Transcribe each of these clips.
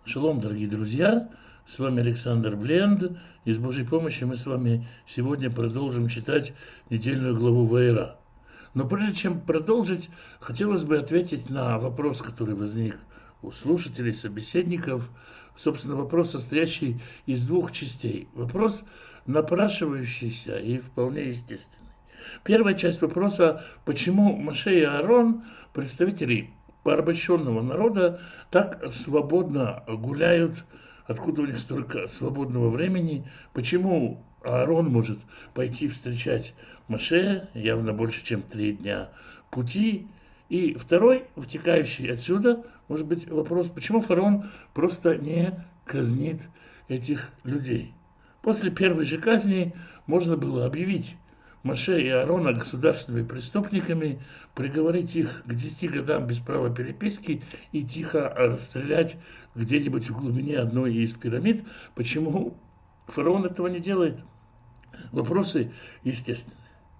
Шалом, дорогие друзья! С вами Александр Бленд. И с Божьей помощью мы с вами сегодня продолжим читать недельную главу Ваера. Но прежде чем продолжить, хотелось бы ответить на вопрос, который возник у слушателей, собеседников. Собственно, вопрос, состоящий из двух частей. Вопрос, напрашивающийся и вполне естественный. Первая часть вопроса, почему Моше и Аарон, представители порабощенного народа, так свободно гуляют, откуда у них столько свободного времени, почему Аарон может пойти встречать Моше, явно больше, чем 3 дня пути. И второй, вытекающий отсюда, может быть вопрос, почему фараон просто не казнит этих людей. После первой же казни можно было объявить Моше и Аарона государственными преступниками, приговорить их к 10 годам без права переписки и тихо расстрелять где-нибудь в глубине одной из пирамид. Почему фараон этого не делает? Вопросы естественные.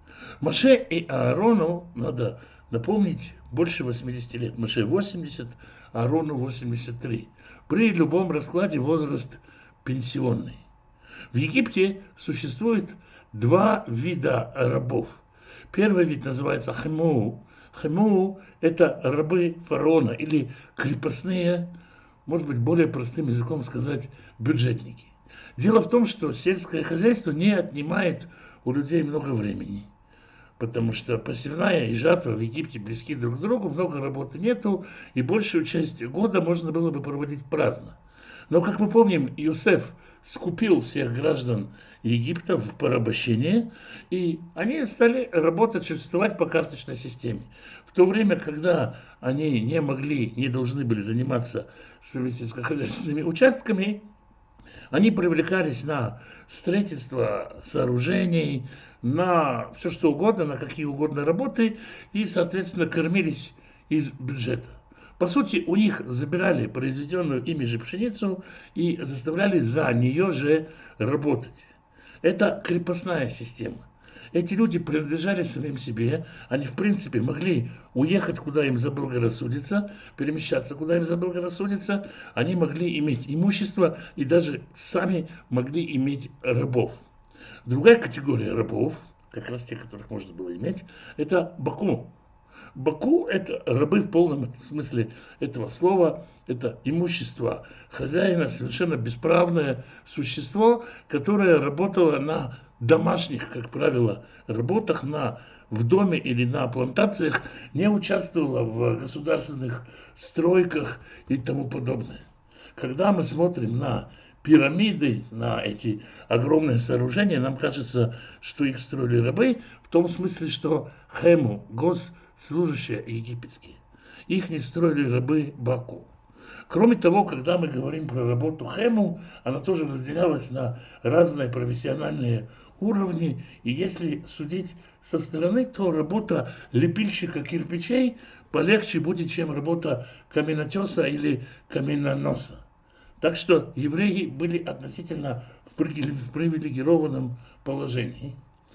Моше и Аарону, надо напомнить, больше 80 лет. Моше 80, Аарону 83. При любом раскладе возраст пенсионный. В Египте существует два вида рабов. Первый вид называется хемуу. Хемуу – это рабы фараона или крепостные, может быть, более простым языком сказать, бюджетники. Дело в том, что сельское хозяйство не отнимает у людей много времени, потому что посевная и жатва в Египте близки друг к другу, много работы нету, и большую часть года можно было бы проводить праздно. Но, как мы помним, Иосиф скупил всех граждан Египта в порабощение, и они стали работать, существовать по карточной системе. В то время, когда они не могли, не должны были заниматься своими сельскохозяйственными участками, они привлекались на строительство сооружений, на все что угодно, на какие угодно работы, и, соответственно, кормились из бюджета. По сути, у них забирали произведенную ими же пшеницу и заставляли за нее же работать. Это крепостная система. Эти люди принадлежали самим себе, они в принципе могли уехать, куда им заблагорассудится, перемещаться, куда им заблагорассудится, они могли иметь имущество и даже сами могли иметь рабов. Другая категория рабов, как раз те, которых можно было иметь, это баку. Баку – это рабы в полном смысле этого слова, это имущество хозяина, совершенно бесправное существо, которое работало на домашних, как правило, работах, в доме или на плантациях, не участвовало в государственных стройках и тому подобное. Когда мы смотрим на пирамиды, на эти огромные сооружения, нам кажется, что их строили рабы, в том смысле, что хему, госслужащие египетские, их не строили рабы Баку. Кроме того, когда мы говорим про работу хему, она тоже разделялась на разные профессиональные уровни, и если судить со стороны, то работа лепильщика кирпичей полегче будет, чем работа каменотеса или каменноноса. Так что евреи были относительно в привилегированном положении.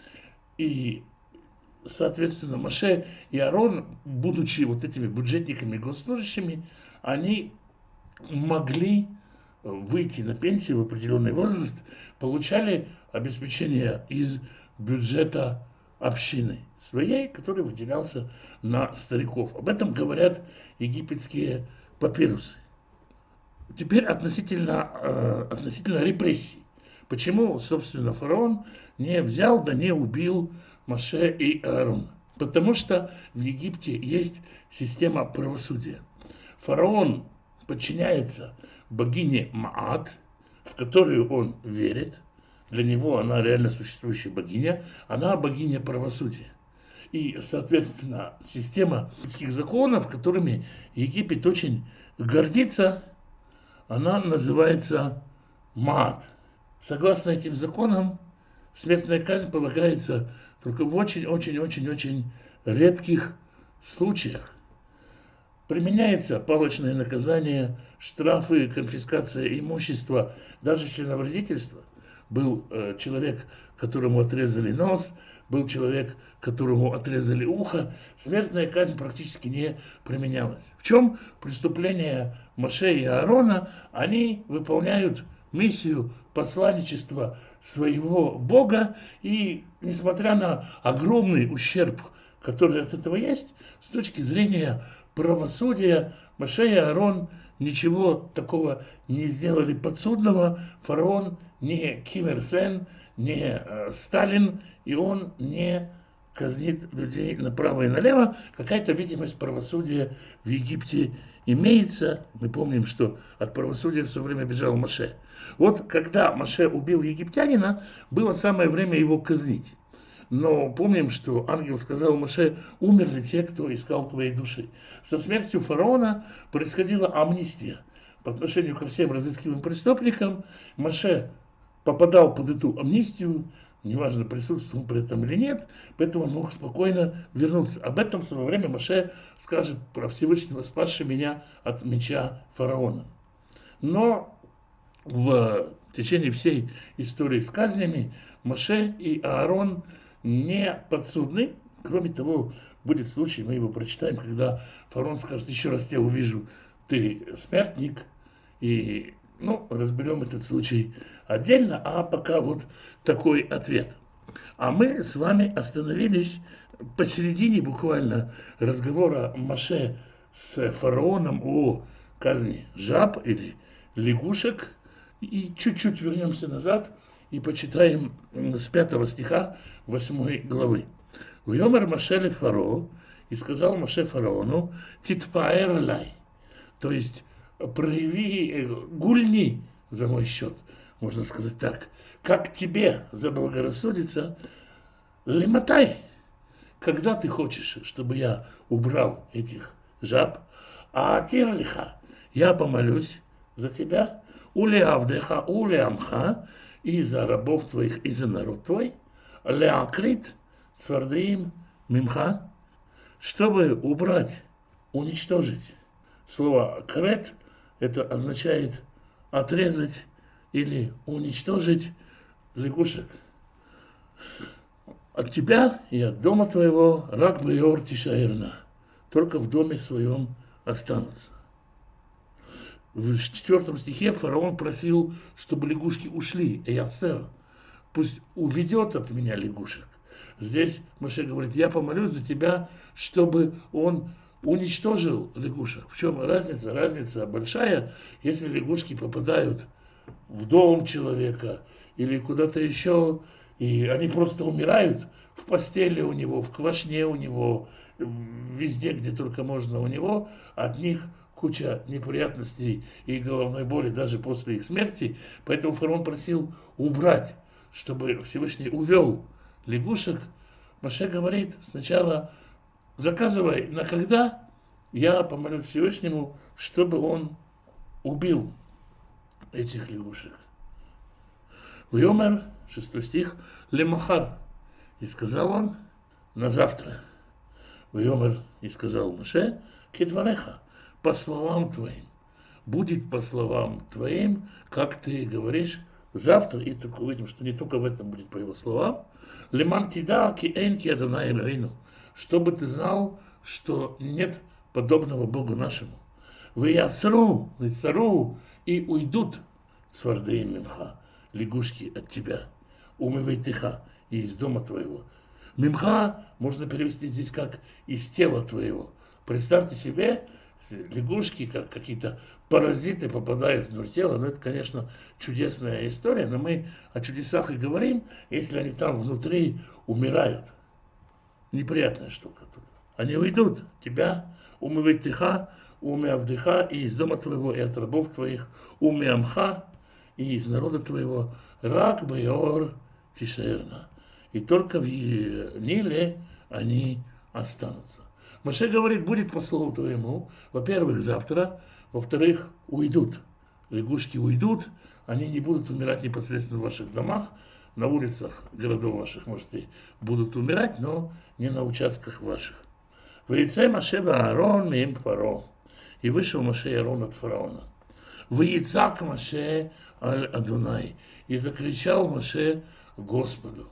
И, соответственно, Моше и Аарон, будучи вот этими бюджетниками, госслужащими, они могли выйти на пенсию в определенный возраст, получали обеспечение из бюджета общины своей, который выделялся на стариков. Об этом говорят египетские папирусы. Теперь относительно репрессий. Почему, собственно, фараон не взял, да не убил Моше и Аарона? Потому что в Египте есть система правосудия. Фараон подчиняется богине Маат, в которую он верит. Для него она реально существующая богиня. Она богиня правосудия. И, соответственно, система египетских законов, которыми Египет очень гордится, она называется Маат. Согласно этим законам, смертная казнь полагается только в очень-очень-очень-очень редких случаях. Применяется палочное наказание, штрафы, конфискация имущества, даже членовредительство. Был человек, которому отрезали нос, был человек, которому отрезали ухо, смертная казнь практически не применялась. В чем преступление Моше и Аарона? Они выполняют миссию посланничества своего Бога, и несмотря на огромный ущерб, который от этого есть, с точки зрения правосудия, Моше и Аарон ничего такого не сделали подсудного. Фараон не Ким Ир Сен, не Сталин, и он не казнит людей направо и налево. Какая-то видимость правосудия в Египте имеется. Мы помним, что от правосудия все время бежал Моше. Вот когда Моше убил египтянина, было самое время его казнить. Но помним, что ангел сказал Моше: умерли те, кто искал твоей души. Со смертью фараона происходила амнистия по отношению ко всем разыскиваемым преступникам. Моше попадал под эту амнистию, неважно, присутствовал он при этом или нет, поэтому он мог спокойно вернуться. Об этом в свое время Моше скажет про Всевышнего, спасший меня от меча фараона. Но в течение всей истории с казнями Моше и Аарон не подсудны. Кроме того, будет случай, мы его прочитаем, когда фараон скажет: еще раз тебя увижу, ты смертник. И разберем этот случай отдельно, а пока вот такой ответ. А мы с вами остановились посередине буквально разговора Моше с фараоном о казни жаб или лягушек. И чуть-чуть вернемся назад и почитаем с 5 стиха 8 главы. «Вьомер Моше ле Фаро, и сказал Моше фараону: титпаэр лай», то есть прояви, гульни за мой счет, можно сказать так, как тебе заблагорассудится, лемотай, когда ты хочешь, чтобы я убрал этих жаб, а тирлиха, я помолюсь за тебя, улеавдеха, улеамха, и за рабов твоих, и за народ твой, леакрит, цвардеим, мимха, чтобы убрать, уничтожить. Слово «крет» это означает отрезать или уничтожить лягушек. От тебя и от дома твоего рак бейор тишаирна, только в доме своем останутся. В 4 стихе фараон просил, чтобы лягушки ушли, эяцер, пусть уведет от меня лягушек. Здесь Моше говорит: я помолюсь за тебя, чтобы он уничтожил лягушек. В чем разница? Разница большая, если лягушки попадают в дом человека или куда-то еще, и они просто умирают в постели у него, в квашне у него, везде, где только можно у него, от них куча неприятностей и головной боли даже после их смерти. Поэтому фараон просил убрать, чтобы Всевышний увел лягушек. Моше говорит: сначала заказывай на когда, я помолюсь Всевышнему, чтобы он убил этих лягушек. Вьомер, 6 стих, лемахар, и сказал он: на завтра. Вьомер, и сказал Моше, кедвареха, по словам твоим, будет по словам твоим, как ты говоришь, завтра. И только увидим, что не только в этом будет по его словам. Леман тида ки эйн ки Адонай Элоэйну, чтобы ты знал, что нет подобного Богу нашему. Вы ясру, цару, и уйдут цвардеим мимха, лягушки от тебя, умывайтеха, и из дома твоего. Мимха можно перевести здесь как из тела твоего. Представьте себе, лягушки, как какие-то паразиты попадают внутрь тела. Но это, конечно, чудесная история, но мы о чудесах и говорим, если они там внутри умирают. Неприятная штука тут. Они уйдут, тебя, умывайтеха, умявдыха, и из дома твоего, и от рабов твоих, умямха, и из народа твоего, рак бейор тишерна. И только в Ниле они останутся. Моше говорит: будет по слову твоему, во-первых, завтра, во-вторых, уйдут. Лягушки уйдут, они не будут умирать непосредственно в ваших домах, на улицах городов ваших, может, и будут умирать, но не на участках ваших. Ваице Моше Аарон мим Фаро. И вышел Моше и Аарон от фараона. Ваицак Моше аль Адонай. И закричал Моше Господу.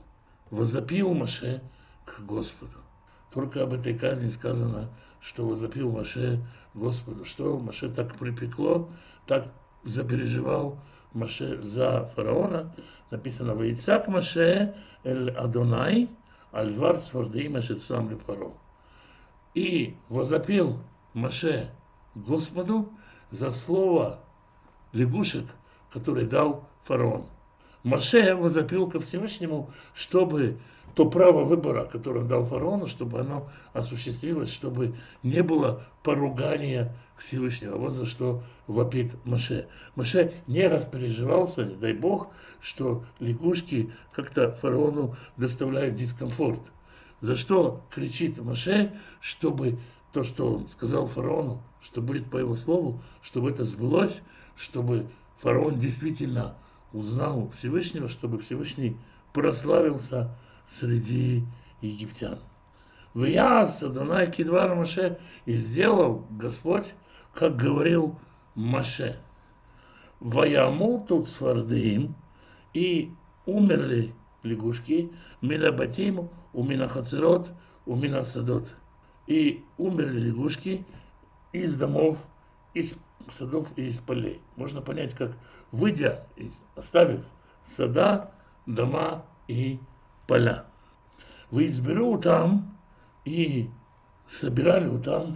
возопил Моше к Господу. Только об этой казни сказано, что возопил Моше Господу. Что Моше так припекло, так запереживал Моше за фараона. Написано: «Ваицак Моше эль Адонай, альвар цвардей Моше сам ли паро». И возопил Моше Господу за слово лягушек, который дал фараон. Моше возопил ко Всевышнему, чтобы то право выбора, которое он дал фараону, чтобы оно осуществилось, чтобы не было поругания Всевышнего. Вот за что вопит Моше. Моше не распереживался, не дай Бог, что лягушки как-то фараону доставляют дискомфорт. За что кричит Моше, чтобы то, что он сказал фараону, что будет по его слову, чтобы это сбылось, чтобы фараон действительно узнал Всевышнего, чтобы Всевышний прославился среди египтян. «Вяз Адонай кидвар Моше», и сделал Господь, как говорил Моше. «Ваямуту цфардеим», и умерли лягушки, мина батим, у мина хацерот, у мина садот. И умерли лягушки из домов, из садов и из полей. Можно понять, как выйдя, оставив сада, дома и поля. Вы изберу там и собирали там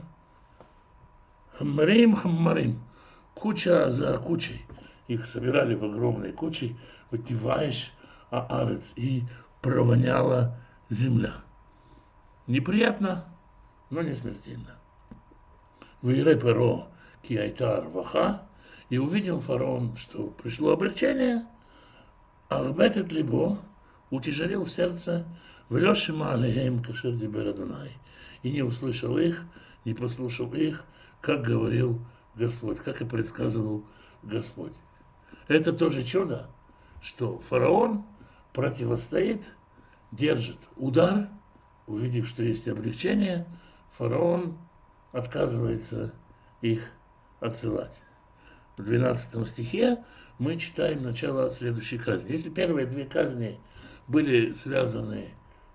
хаммарим, куча за кучей. Их собирали в огромной куче, вытиваешь аарец, и провоняла земля. Неприятно, но не смертельно. Вейре перо киайтар ваха, и увидел фараон, что пришло облегчение, ахбетет либо, утяжелил в сердце, влешима алейхем кашер дибер Адонай, и не услышал их, не послушал их, как говорил Господь, как и предсказывал Господь. Это тоже чудо, что фараон противостоит, держит удар, увидев, что есть облегчение, фараон отказывается их отсылать. В 12 стихе мы читаем начало следующей казни. Если первые две казни были связаны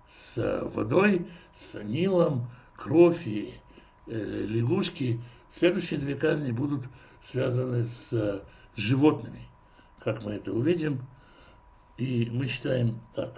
с водой, с Нилом, кровь и лягушки, следующие две казни будут связаны с животными, как мы это увидим. И мы читаем так.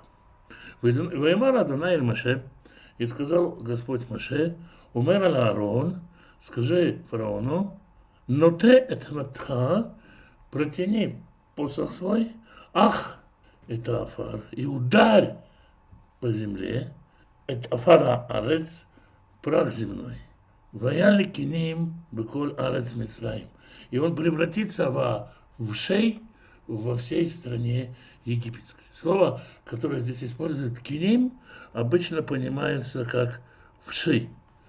«Ваимар Адонай эль Моше», и сказал Господь Моше: «Умер аль Аарон, скажи фараону, ноте эт матха, протяни посох свой, ах, это афар, и ударь по земле, это афара арец, прах земной, ваяли киним беколь арец Мицраим, и он превратится в шей во всей стране египетской». Слово, которое здесь использует киним, обычно понимается как вши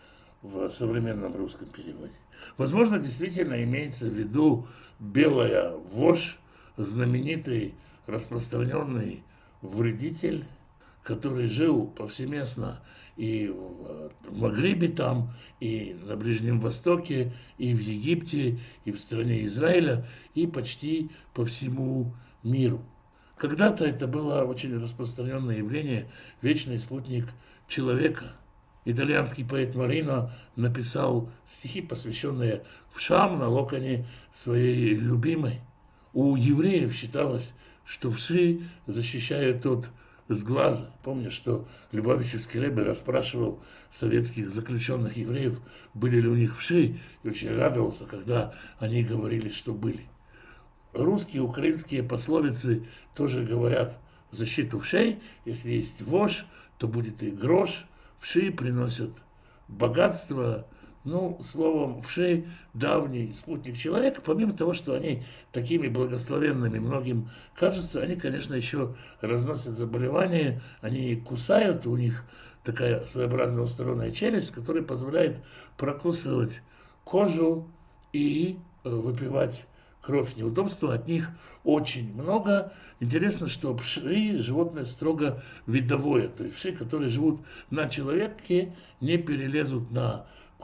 в современном русском переводе. Возможно, действительно имеется в виду белая вошь, знаменитый распространенный вредитель, который жил повсеместно и в Магрибе там, и на Ближнем Востоке, и в Египте, и в стране Израиля, и почти по всему миру. Когда-то это было очень распространенное явление, вечный спутник человека. Итальянский поэт Марино написал стихи, посвященные вшам на локоне своей любимой. У евреев считалось, что вши защищают от сглаза. Помню, что Любавичевский ребе расспрашивал советских заключенных евреев, были ли у них вши, и очень радовался, когда они говорили, что были. Русские, украинские пословицы тоже говорят в защиту вшей: если есть вошь, то будет и грош. Вши приносят богатство. Ну, словом, вши – давний спутник человека. Помимо того, что они такими благословенными многим кажутся, они, конечно, еще разносят заболевания, они кусают, у них такая своеобразно устроенная челюсть, которая позволяет прокусывать кожу и выпивать кровь. Неудобства от них очень много. Интересно, что вши – животное строго видовое. То есть вши, которые живут на человеке, не перелезут на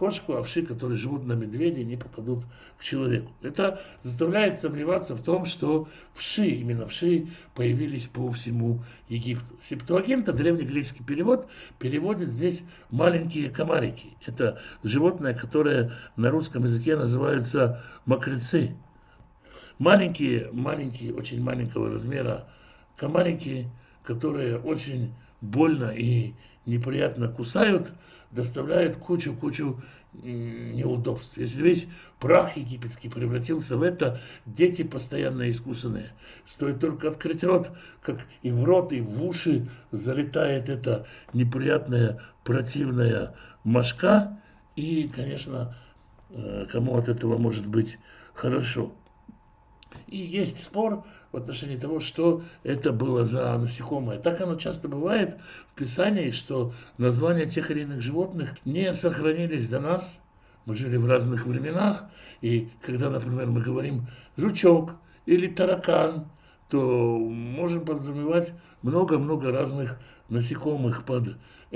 кошку, а вши, которые живут на медведе, не попадут к человеку. Это заставляет сомневаться в том, что вши, именно вши, появились по всему Египту. Септуагинта, древнегреческий перевод, переводит здесь маленькие комарики. Это животное, которое на русском языке называются мокрецы. Маленькие, очень маленького размера комарики, которые очень больно и неприятно кусают, доставляют кучу неудобств. Если весь прах египетский превратился в это, дети постоянно искусанные. Стоит только открыть рот, как и в рот, и в уши залетает эта неприятная, противная мошка. И, конечно, кому от этого может быть хорошо. И есть спор в отношении того, что это было за насекомое. Так оно часто бывает в Писании, что названия тех или иных животных не сохранились до нас. Мы жили в разных временах, и когда, например, мы говорим «жучок» или «таракан», то можем подразумевать много-много разных насекомых под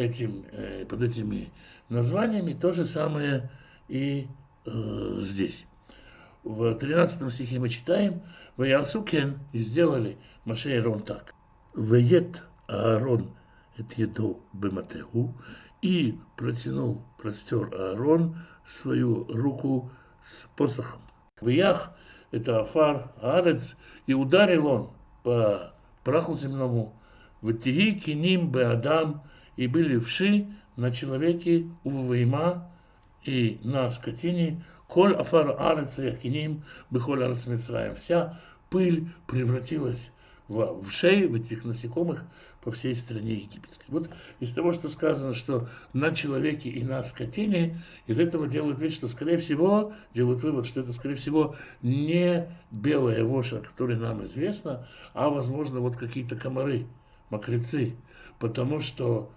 этими названиями. То же самое и здесь. В 13 стихе мы читаем: «Ваясу кен» и сделали Моше и Аарон так. «Вает Аарон эт едо бематеху» и простер Аарон свою руку с посохом. «Ваях» – это афар, аарец, и ударил он по праху земному. «Ватиги киним беадам» и были вши на человеке увейма и на скотине. «Коль афар аарец якиним бехоль аарец Мицраим». Вся пыль превратилась в вшей, в этих насекомых по всей стране египетской. Вот из того, что сказано, что на человеке и на скотине, из этого делают вывод, что, скорее всего, это, скорее всего, не белая вошь, о которой нам известно, а, возможно, вот какие-то комары, мокрецы, потому что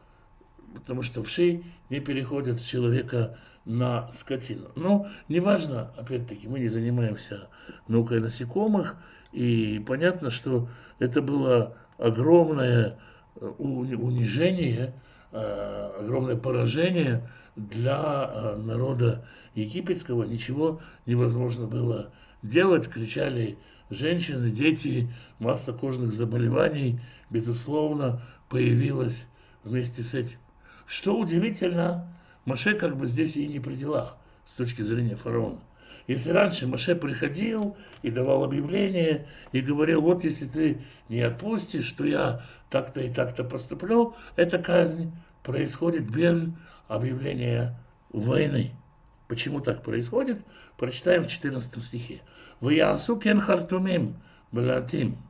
вши не переходят с человека на скотину. Но неважно, опять-таки, мы не занимаемся наукой насекомых, и понятно, что это было огромное унижение, огромное поражение для народа египетского. Ничего невозможно было делать. Кричали женщины, дети, масса кожных заболеваний, безусловно, появилась вместе с этим. Что удивительно, Моше как бы здесь и не при делах с точки зрения фараона. Если раньше Моше приходил и давал объявление и говорил: вот если ты не отпустишь, то я так-то и так-то поступлю, эта казнь происходит без объявления войны. Почему так происходит? Прочитаем в 14 стихе. «Ваясу кен хартумим балатим».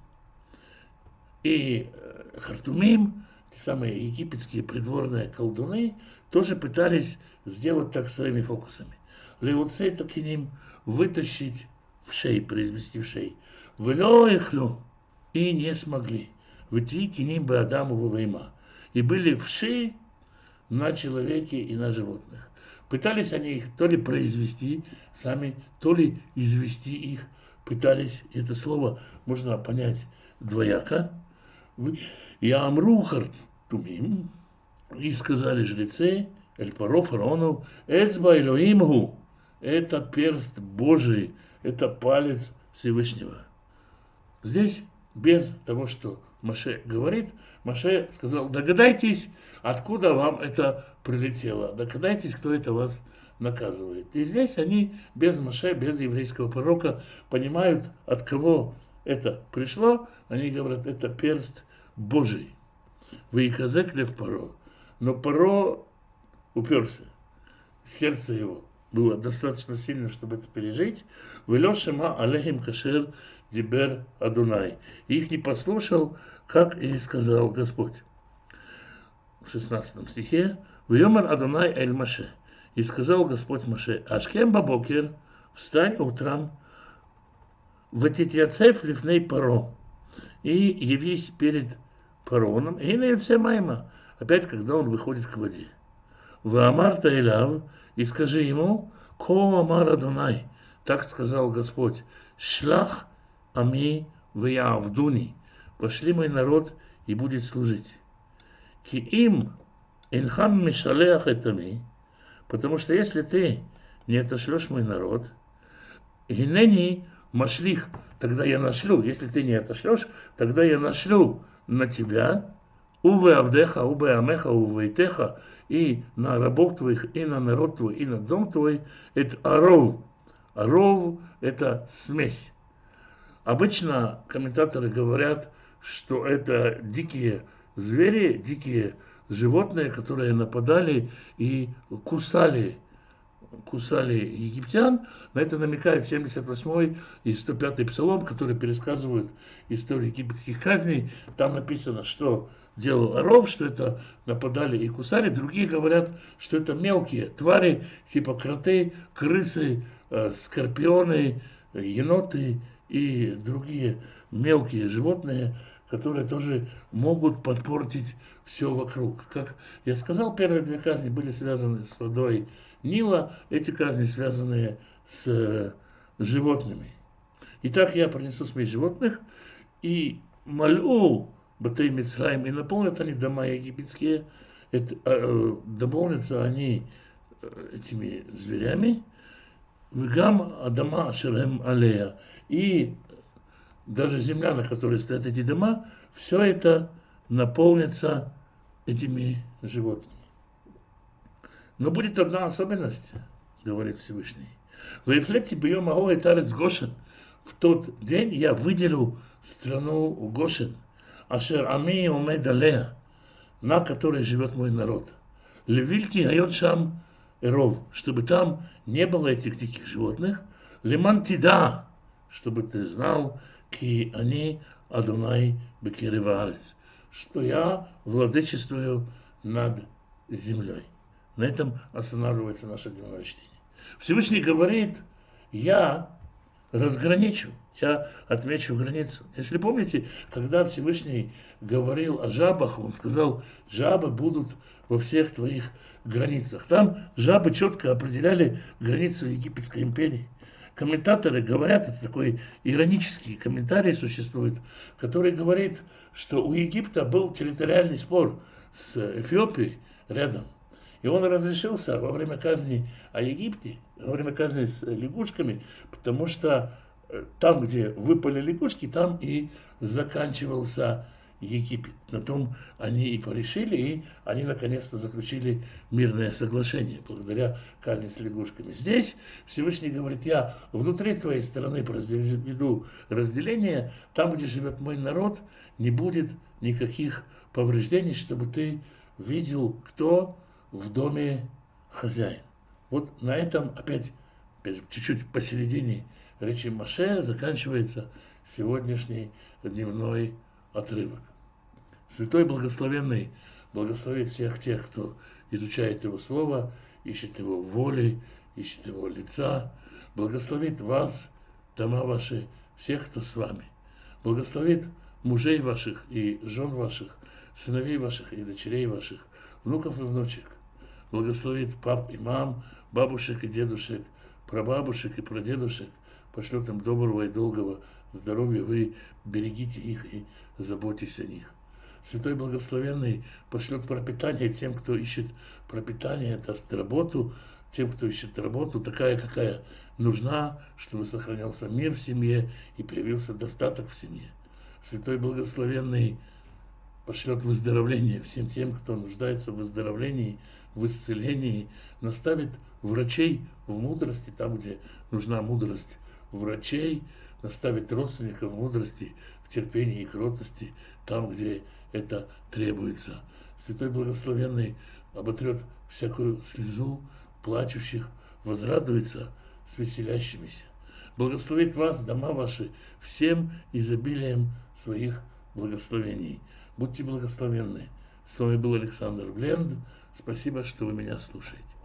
И хартумим, те самые египетские придворные колдуны, тоже пытались сделать так своими фокусами. Леуцей такиним, вытащить вшей, произвести вшей. Влёихлю, и не смогли. Выйти киним бы Адаму вейма. И были вши на человеке и на животных. Пытались они их то ли произвести сами, то ли извести их. Пытались, это слово можно понять двояко. «Яамру хартумим», и сказали жрецы, эль-паро фараону, «Эцба Элоимгу», это перст Божий, это палец Всевышнего. Здесь, без того, что Моше говорит, Моше сказал: догадайтесь, откуда вам это прилетело, догадайтесь, кто это вас наказывает. И здесь они без Моше, без еврейского пророка понимают, от кого это пришло. Они говорят: это перст Божий. «Ваихазек лев Паро». Но Паро уперся, сердце его было достаточно сильно, чтобы это пережить. «Велё шема алехим кашер дибер Адунай». И их не послушал, как и сказал Господь. В 16 стихе: «Вьомар Адунай эль Моше». И сказал Господь Моше: «Ашкем бабокер, встань утром, ватитьяцев лифней Паро, и явись перед Пароном, и на яйце майма», опять, когда он выходит к воде. «Ваамарта элав», и скажи ему: «Ко амар Адунай», так сказал Господь, «Шлах ами вяавдуни», пошли мой народ и будет служить. «Ки им инхам мишалеах этами», Потому что если ты не отошлешь мой народ, гинени машлих, тогда я нашлю, если ты не отошлешь, тогда я нашлю на тебя, уве авдеха, уве амеха, уве итеха, и на рабов твоих, и на народ твой, и на дом твой, это аров. Аров – это смесь. Обычно комментаторы говорят, что это дикие звери, дикие животные, которые нападали и кусали египтян. На это намекает 78-й и 105-й псалом, которые пересказывают историю египетских казней. Там написано, что делал оров, что это нападали и кусали. Другие говорят, что это мелкие твари, типа кроты, крысы, скорпионы, еноты и другие мелкие животные, которые тоже могут подпортить все вокруг. Как я сказал, первые две казни были связаны с водой Нила, эти казни связаны с животными. Итак, я принесу смесь животных и молю Батей Мицраим, и наполнят они дома египетские, дополнятся они этими зверями, Вегам Адама Ашерем Алея, и даже земля, на которой стоят эти дома, все это наполнится этими животными. Но будет одна особенность, говорит Всевышний. Ваифлети бьем агой тарец Гошен. В тот день я выделю страну Гошен, Ашер Ами Умед Алея, на которой живет мой народ. Левильти гайот шам эров, чтобы там не было этих диких животных. Леман тида, чтобы ты знал, ки они Адонай бекереварец, что я владычествую над землей. На этом останавливается наше дневное чтение. Всевышний говорит, я разграничу, я отмечу границу. Если помните, когда Всевышний говорил о жабах, он сказал, жабы будут во всех твоих границах. Там жабы четко определяли границу Египетской империи. Комментаторы говорят, это такой иронический комментарий существует, который говорит, что у Египта был территориальный спор с Эфиопией рядом. И он разрешился во время казни о Египте, во время казни с лягушками, потому что там, где выпали лягушки, там и заканчивался Египет. На том они и порешили, и они наконец-то заключили мирное соглашение, благодаря казни с лягушками. Здесь Всевышний говорит, я внутри твоей страны произведу разделение, там, где живет мой народ, не будет никаких повреждений, чтобы ты видел, кто в доме хозяин. Вот на этом опять чуть-чуть посередине речи Моше заканчивается сегодняшний дневной отрывок. Святой Благословенный благословит всех тех, кто изучает Его Слово, ищет Его воли, ищет Его лица. Благословит вас, дома ваши, всех, кто с вами. Благословит мужей ваших и жен ваших, сыновей ваших и дочерей ваших, внуков и внучек. Благословит пап и мам, бабушек и дедушек, прабабушек и прадедушек, пошлет им доброго и долгого здоровья, вы берегите их и заботьтесь о них. Святой Благословенный пошлет пропитание тем, кто ищет пропитание, даст работу тем, кто ищет работу, такая, какая нужна, чтобы сохранялся мир в семье и появился достаток в семье. Святой Благословенный пошлет выздоровление всем тем, кто нуждается в выздоровлении, в исцелении, наставит врачей в мудрости, там, где нужна мудрость врачей, наставит родственников в мудрости, в терпении и кротости, там, где это требуется. Святой Благословенный оботрет всякую слезу плачущих, возрадуется с веселящимися. Благословит вас, дома ваши, всем изобилием своих благословений. Будьте благословенны. С вами был Александр Бленд. Спасибо, что вы меня слушаете.